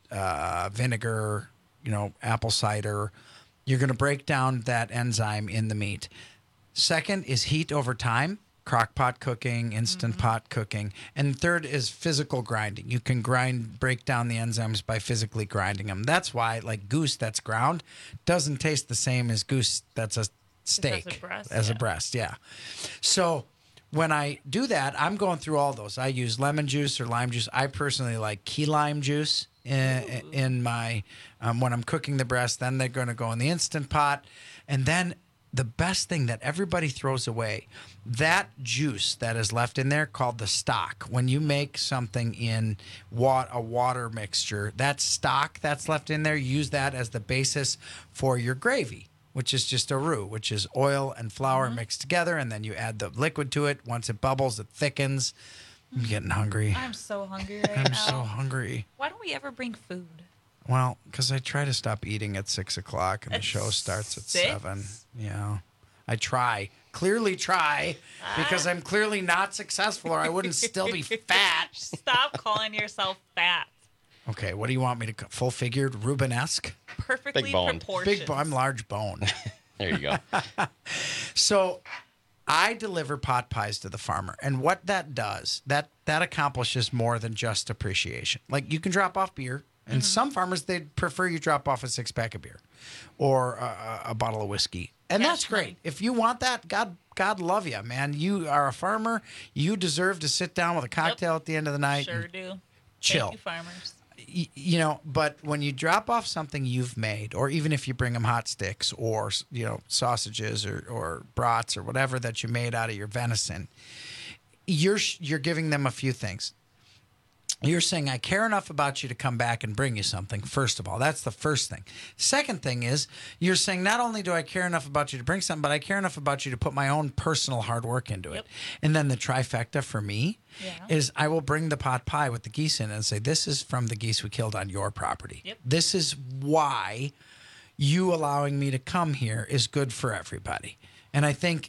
vinegar, apple cider. You're going to break down that enzyme in the meat. Second is heat over time. Crock pot cooking, instant pot cooking. And third is physical grinding. You can break down the enzymes by physically grinding them. That's why, like goose that's ground doesn't taste the same as goose that's a steak. As a breast, yeah. So when I do that, I'm going through all those. I use lemon juice or lime juice. I personally like key lime juice in my, when I'm cooking the breast. Then they're going to go in the Instant Pot. And then the best thing that everybody throws away, that juice that is left in there called the stock. When you make something in a water mixture, that stock that's left in there, use that as the basis for your gravy. which is just a roux, which is oil and flour mixed together, and then you add the liquid to it. Once it bubbles, it thickens. I'm getting hungry. I'm so hungry right now. I'm so hungry. Why don't we ever bring food? Well, because I try to stop eating at 6 o'clock, and the show starts at 7. Yeah, I clearly try, because I'm clearly not successful, or I wouldn't still be fat. Stop calling yourself fat. Okay, what do you want me to full-figured, Rubenesque? Perfectly proportioned. Big bone. I'm large bone. There you go. So I deliver pot pies to the farmer. And what that does, that accomplishes more than just appreciation. Like, you can drop off beer. And some farmers, they'd prefer you drop off a 6-pack of beer or a bottle of whiskey. And that's great. If you want that, God love you, man. You are a farmer. You deserve to sit down with a cocktail at the end of the night. Sure do. Chill. Thank you, farmers. You know, but when you drop off something you've made, or even if you bring them hot sticks or, you know, sausages or brats or whatever that you made out of your venison, you're giving them a few things. You're saying, I care enough about you to come back and bring you something, first of all. That's the first thing. Second thing is, you're saying, not only do I care enough about you to bring something, but I care enough about you to put my own personal hard work into it. And then the trifecta for me is, I will bring the pot pie with the geese in it and say, this is from the geese we killed on your property. This is why you allowing me to come here is good for everybody. And I think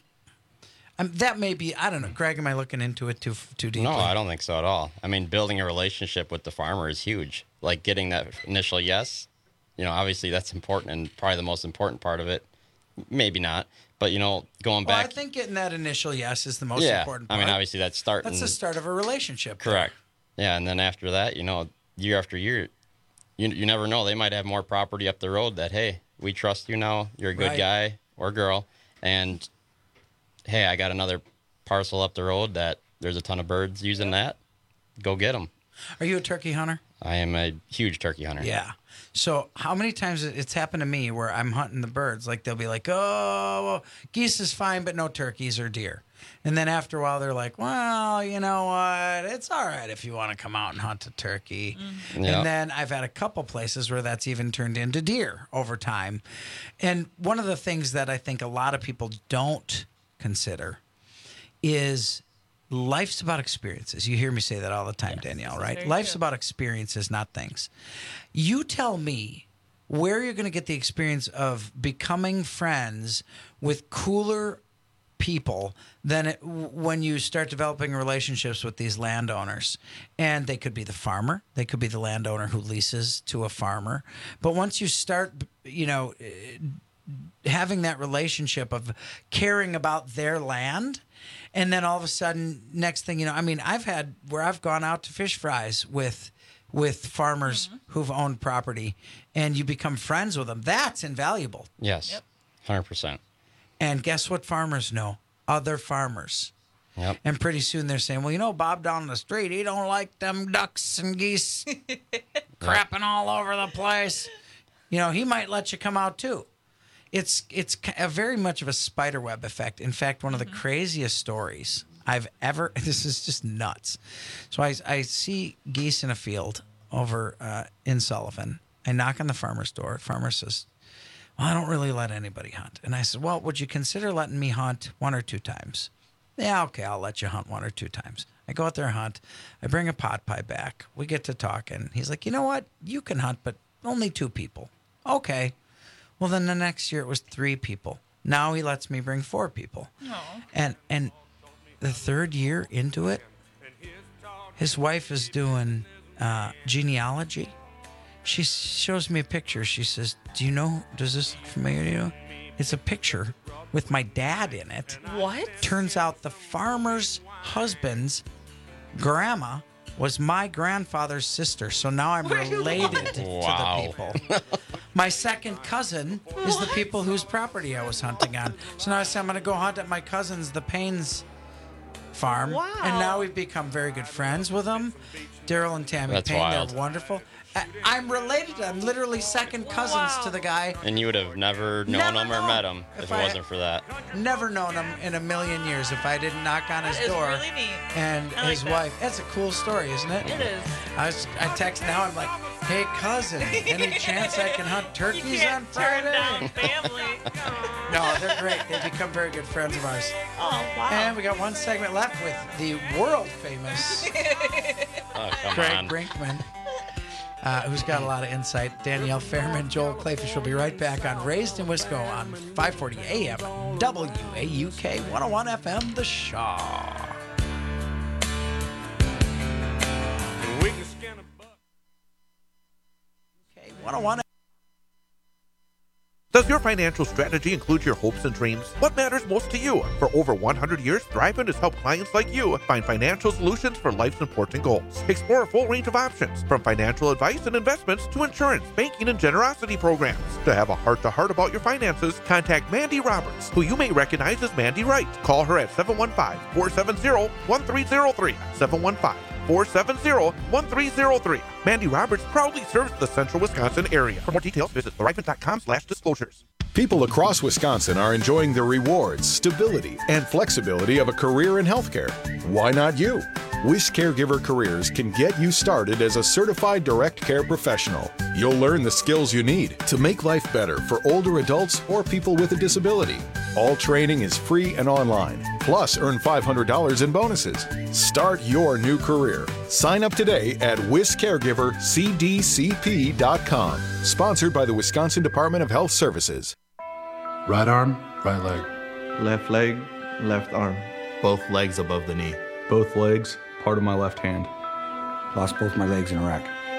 that may be, I don't know, Greg, am I looking into it too deeply? No, I don't think so at all. I mean, building a relationship with the farmer is huge. Like, getting that initial yes, you know, obviously that's important and probably the most important part of it. Maybe not, but, you know, going back. I think getting that initial yes is the most important part. I mean, obviously that's starting. That's the start of a relationship. Correct. Yeah, and then after that, you know, year after year, you never know. They might have more property up the road that, hey, we trust you now. You're a good guy or girl. And hey, I got another parcel up the road that there's a ton of birds using that. Go get them. Are you a turkey hunter? I am a huge turkey hunter. Yeah. So how many times it's happened to me where I'm hunting the birds, like they'll be like, oh, geese is fine, but no turkeys or deer. And then after a while, they're like, well, you know what? It's all right if you want to come out and hunt a turkey. Mm-hmm. And then I've had a couple places where that's even turned into deer over time. And one of the things that I think a lot of people don't consider is life's about experiences. You hear me say that all the time, Danielle, right? Life's about experiences, not things. You tell me where you're going to get the experience of becoming friends with cooler people than when you start developing relationships with these landowners. And they could be the farmer. They could be the landowner who leases to a farmer. But once you start, you know, having that relationship of caring about their land, and then all of a sudden, next thing you know, I mean, I've had where I've gone out to fish fries with farmers who've owned property, and you become friends with them. That's invaluable. Yes, 100%. And guess what farmers know? Other farmers. Yep. And pretty soon they're saying, well, you know, Bob down the street, he don't like them ducks and geese crapping all over the place. You know, he might let you come out too. It's a very much of a spiderweb effect. In fact, one of the craziest stories I've ever, this is just nuts. So I see geese in a field over in Sullivan. I knock on the farmer's door. Farmer says, well, I don't really let anybody hunt. And I said, well, would you consider letting me hunt 1 or 2 times? Yeah, okay, I'll let you hunt 1 or 2 times. I go out there and hunt. I bring a pot pie back. We get to talking. He's like, you know what? You can hunt, but only 2 people. Okay. Well, then the next year it was 3 people. Now he lets me bring 4 people. And the 3rd year into it, his wife is doing genealogy. She shows me a picture. She says, does this look familiar to you? It's a picture with my dad in it. What? Turns out the farmer's husband's grandma was my grandfather's sister. So now I'm related to the people. My second cousin is the people whose property I was hunting on. So now I say I'm going to go hunt at my cousin's, the Paynes farm. Wow. And now we've become very good friends with them. Daryl and Tammy That's Payne, wild. They're wonderful. I'm related. I'm literally second cousins to the guy. And you would have never known him or met him if it wasn't for that. Never known him in a million years if I didn't knock on his door. Really neat. And I his like wife. That's a cool story, isn't it? It is. I text now. I'm like, Hey, cousin, any chance I can hunt turkeys on Friday? Turn down family. No, they're great. They've become very good friends of ours. Oh, wow. And we got one segment left with the world famous Craig Brinkman, who's got a lot of insight. Danielle Fairman, Joel Clayfish will be right back on Raised in Wisco on 540 AM, WAUK 101 FM, The Shaw. Okay, 101. Does your financial strategy include your hopes and dreams? What matters most to you? For over 100 years, Thrivent has helped clients like you find financial solutions for life's important goals. Explore a full range of options, from financial advice and investments to insurance, banking, and generosity programs. To have a heart-to-heart about your finances, contact Mandy Roberts, who you may recognize as Mandy Wright. Call her at 715-470-1303. 715-470-1303. Mandy Roberts proudly serves the central Wisconsin area. For more details, visit thrivent.com/disclosures. People across Wisconsin are enjoying the rewards, stability, and flexibility of a career in healthcare. Why not you? Wish Caregiver Careers can get you started as a certified direct care professional. You'll learn the skills you need to make life better for older adults or people with a disability. All training is free and online. Plus, earn $500 in bonuses. Start your new career. Sign up today at WisCaregiverCDCP.com. Sponsored by the Wisconsin Department of Health Services. Right arm, right leg. Left leg, left arm. Both legs above the knee. Both legs, part of my left hand. Lost both my legs in Iraq.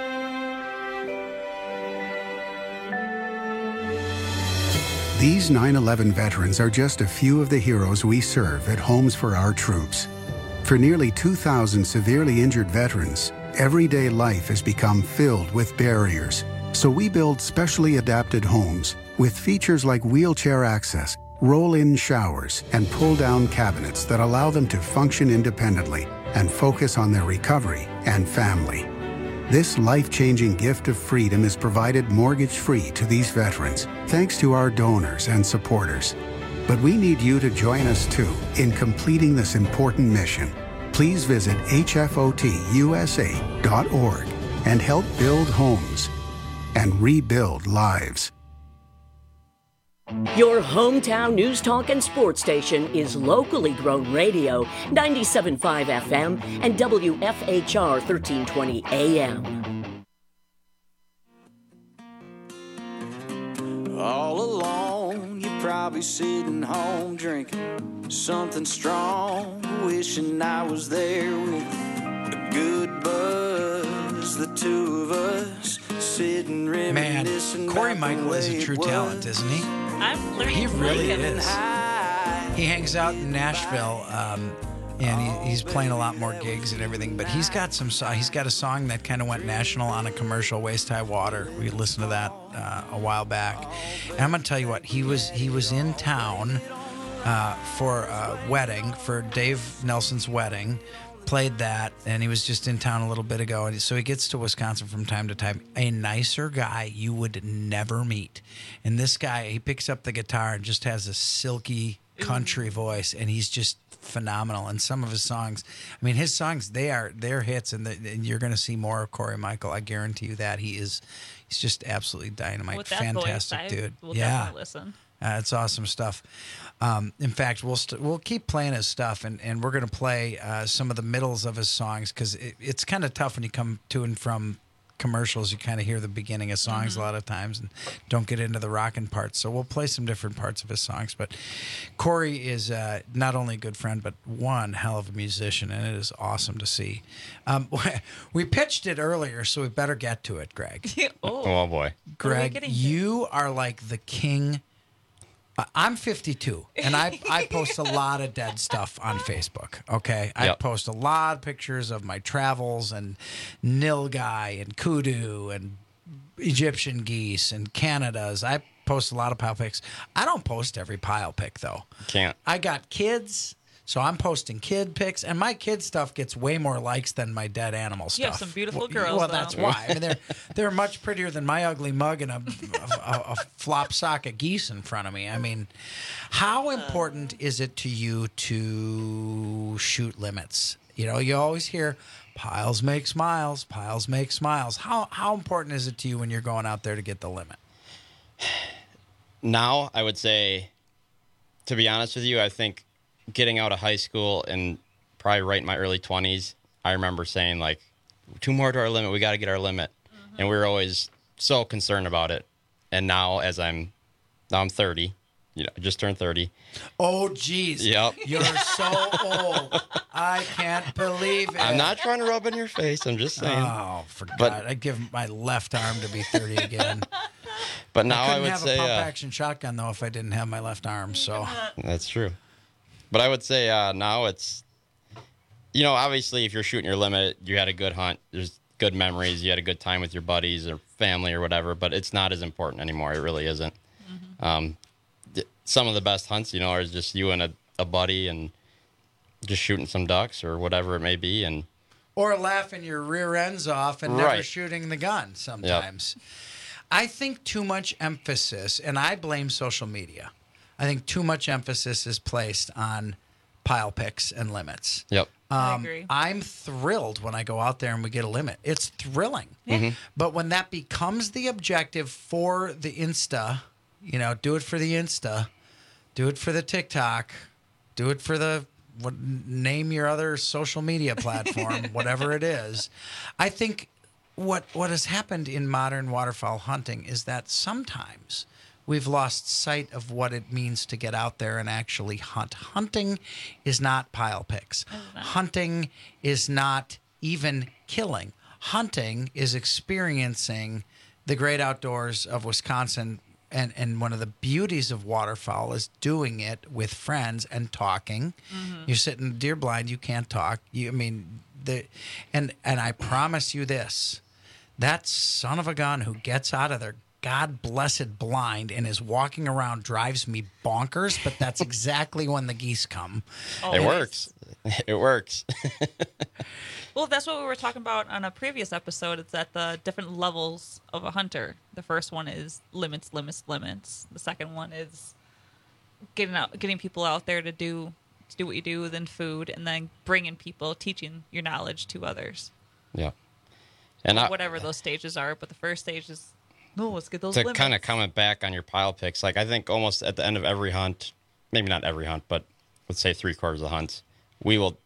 These 9/11 veterans are just a few of the heroes we serve at Homes for Our Troops. For nearly 2,000 severely injured veterans, everyday life has become filled with barriers. So we build specially adapted homes with features like wheelchair access, roll-in showers, and pull-down cabinets that allow them to function independently and focus on their recovery and family. This life-changing gift of freedom is provided mortgage-free to these veterans, thanks to our donors and supporters. But we need you to join us too in completing this important mission. Please visit hfotusa.org and help build homes and rebuild lives. Your hometown news, talk, and sports station is Locally Grown Radio, 97.5 FM and WFHR 1320 AM. All alone, you're probably sitting home drinking something strong, wishing I was there with a good buzz, the two of us sitting reminiscing. Man, Corey Michael is a true talent, isn't he? I'm learning. He really is. He hangs out in Nashville, and he's playing a lot more gigs and everything. But he's got he's got a song that kind of went national on a commercial, Waist High Water. We listened to that a while back. And I'm gonna tell you what, he was in town for a wedding, for Dave Nelson's wedding. Played that, and he was just in town a little bit ago, and so he gets to Wisconsin from time to time. A nicer guy you would never meet. And this guy, he picks up the guitar and just has a silky country voice, and he's just phenomenal. And some of his songs, I mean, his songs, they're hits, and you're going to see more of Corey Michael. I guarantee you that. He's just absolutely dynamite. With that voice, Fantastic dude. We'll definitely listen. It's awesome stuff. In fact, we'll keep playing his stuff, and we're going to play some of the middles of his songs, because it's kind of tough when you come to and from commercials. You kind of hear the beginning of songs a lot of times and don't get into the rockin' parts. So we'll play some different parts of his songs. But Corey is not only a good friend, but one hell of a musician, and it is awesome to see. We pitched it earlier, so we better get to it, Greg. Oh boy. Greg, you are like the king. I'm 52, and I post a lot of dead stuff on Facebook, okay? I post a lot of pictures of my travels and nilgai and kudu and Egyptian geese and Canadas. I post a lot of pile pics. I don't post every pile pic, though. Can't. I got kids, so I'm posting kid pics, and my kid stuff gets way more likes than my dead animal stuff. You have some beautiful girls, Well, though. that's why. I mean, they're much prettier than my ugly mug and a flop sock of geese in front of me. I mean, how important is it to you to shoot limits? You always hear piles make smiles, piles make smiles. How important is it to you when you're going out there to get the limit? Now, I would say, to be honest with you, I think getting out of high school and probably right in my early 20s, I remember saying, like, 2 more to our limit. We got to get our limit. Mm-hmm. And we were always so concerned about it. And now, I'm 30. I just turned 30. Oh, geez. Yep. You're so old. I can't believe it. I'm not trying to rub in your face. I'm just saying. Oh, for God. I'd give my left arm to be 30 again. But now I would have say a pump-action shotgun, though, if I didn't have my left arm. So that's true. But I would say now it's, obviously if you're shooting your limit, you had a good hunt. There's good memories. You had a good time with your buddies or family or whatever. But it's not as important anymore. It really isn't. Mm-hmm. Some of the best hunts, are just you and a buddy and just shooting some ducks or whatever it may be, or laughing your rear ends off and never shooting the gun sometimes. Yep. I think too much emphasis, and I blame social media. I think too much emphasis is placed on pile picks and limits. Yep. I agree. I'm thrilled when I go out there and we get a limit. It's thrilling. Yeah. Mm-hmm. But when that becomes the objective for the Insta, do it for the Insta, do it for the TikTok, do it for the name your other social media platform, whatever it is. I think what has happened in modern waterfowl hunting is that sometimes we've lost sight of what it means to get out there and actually hunt. Hunting is not pile picks. Hunting is not even killing. Hunting is experiencing the great outdoors of Wisconsin. And one of the beauties of waterfowl is doing it with friends and talking. Mm-hmm. You're sitting deer blind, you can't talk. And I promise you this, that son of a gun who gets out of their God-blessed blind and is walking around drives me bonkers, but that's exactly when the geese come. Oh, it works. It works. Well, that's what we were talking about on a previous episode. It's at the different levels of a hunter. The first one is limits, limits, limits. The second one is getting people out there to do what you do, then food, and then bringing people, teaching your knowledge to others. Yeah. And whatever those stages are, but the first stage is, no, let's get those limits. To kind of comment back on your pile picks, like I think almost at the end of every hunt, maybe not every hunt, but let's say 3/4 of the hunts, we will,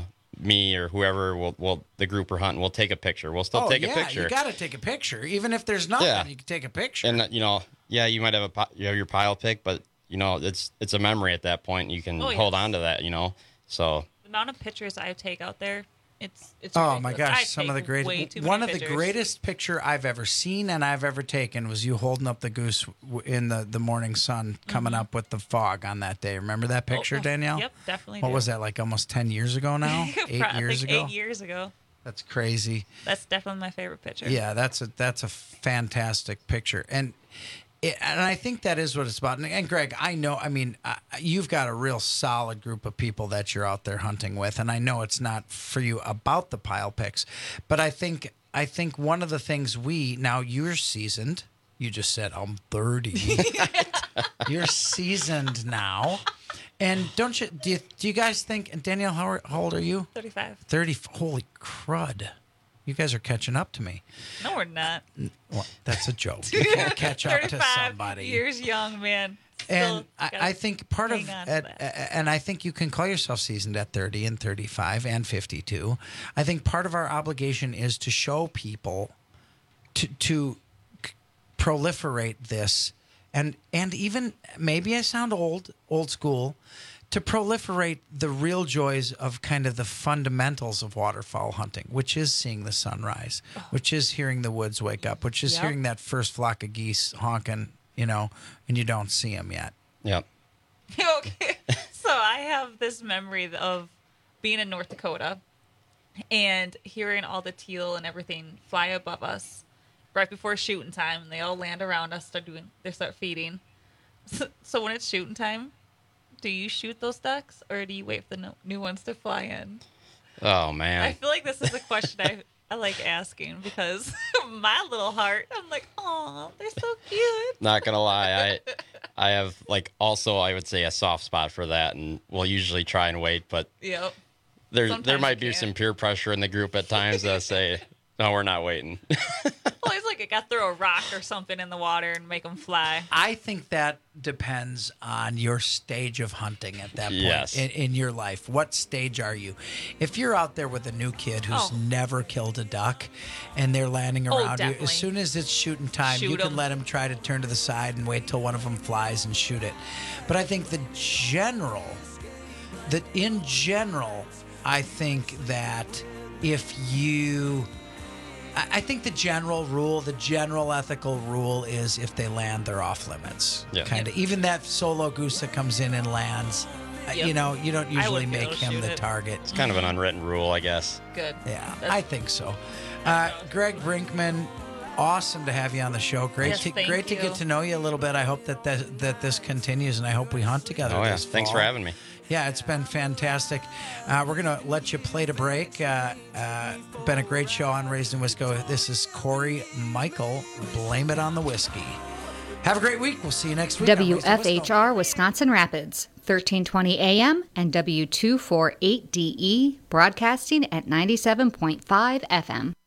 me or whoever will the group we're hunting, we'll take a picture. We'll still take a picture. You got to take a picture, even if there's nothing. You can take a picture. And you might have your pile pick, but it's a memory at that point. You can hold on to that. So the amount of pictures I take out there, it's oh my gosh, some of the greatest. One of the greatest picture I've ever seen and I've ever taken was you holding up the goose in the morning sun, coming up with the fog on that day. Remember that picture, Danielle? Yep, definitely. What was that, like almost 10 years ago now? 8 years ago. 8 years ago. That's crazy. That's definitely my favorite picture. Yeah, that's a fantastic picture, and I think that is what it's about. And Greg, I know, you've got a real solid group of people that you're out there hunting with, and I know it's not for you about the pile picks, but I think one of the things now you're seasoned. You just said I'm 30. You're seasoned now, and do you guys think? And Danielle, how old are you? 35. 30. Holy crud. You guys are catching up to me. No, we're not. Well, that's a joke. You can't catch up to somebody. 35 years young, man. And I think part of and I think you can call yourself seasoned at 30 and 35 and 52. I think part of our obligation is to show people to proliferate this and even, maybe I sound old school, to proliferate the real joys of kind of the fundamentals of waterfowl hunting, which is seeing the sunrise, which is hearing the woods wake up, which is hearing that first flock of geese honking, and you don't see them yet. Yep. Okay. So I have this memory of being in North Dakota and hearing all the teal and everything fly above us right before shooting time, and they all land around us, start feeding. So when it's shooting time, do you shoot those ducks, or do you wait for the new ones to fly in? Oh, man. I feel like this is a question I like asking, because my little heart, I'm like, oh, they're so cute. Not going to lie. I have, also, I would say a soft spot for that, and we'll usually try and wait, but yep. there might be some peer pressure in the group at times that say, no, we're not waiting. Well, it's like I got to throw a rock or something in the water and make them fly. I think that depends on your stage of hunting at that point Yes. in your life. What stage are you? If you're out there with a new kid who's never killed a duck and they're landing around you, definitely. as soon as it's shooting time, you Shoot can 'em. let them try to turn to the side and wait till one of them flies and shoot it. But I think in general, I think that if you... I think the general ethical rule is if they land, they're off limits. Yeah. Kind of. Even that solo goose that comes in and lands, you don't usually make him the target. It's kind of an unwritten rule, I guess. Good. Yeah, I think so. Greg Brinkman, awesome to have you on the show. Great Yes, to thank you. get to know you a little bit. I hope that this continues, and I hope we hunt together. Oh, yeah. this Thanks fall. for having me. Yeah, it's been fantastic. We're going to let you play to break. Been a great show on Raised in Wisco. This is Corey Michael. Blame it on the whiskey. Have a great week. We'll see you next week. on Raised in Wisco. WFHR Wisconsin Rapids, 1320 AM and W248DE, broadcasting at 97.5 FM.